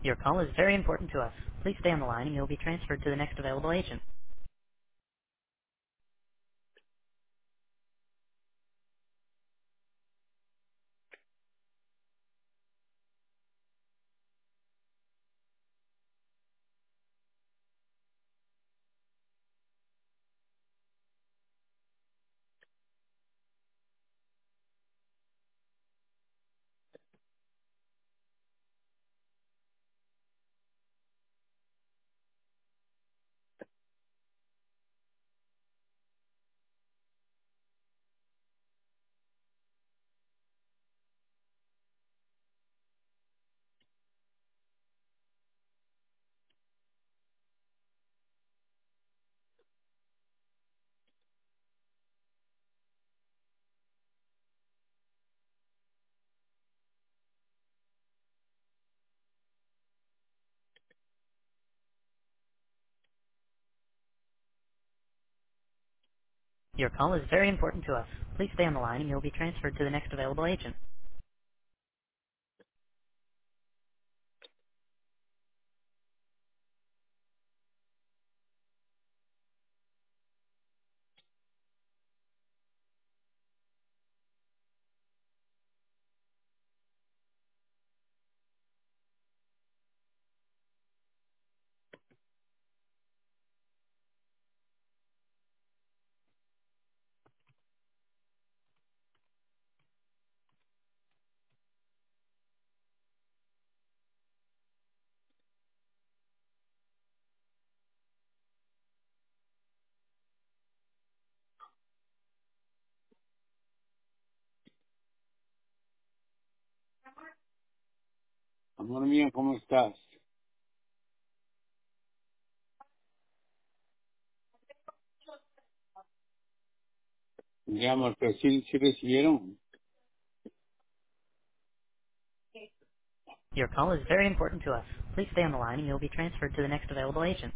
Your call is very important to us. Please stay on the line and you'll be transferred to the next available agent. Your call is very important to us. Please stay on the line and you'll be transferred to the next available agent. Amor mío, ¿cómo estás? Ya, amor, pero sí recibieron. Your call is very important to us. Please stay on the line and you'll be transferred to the next available agent.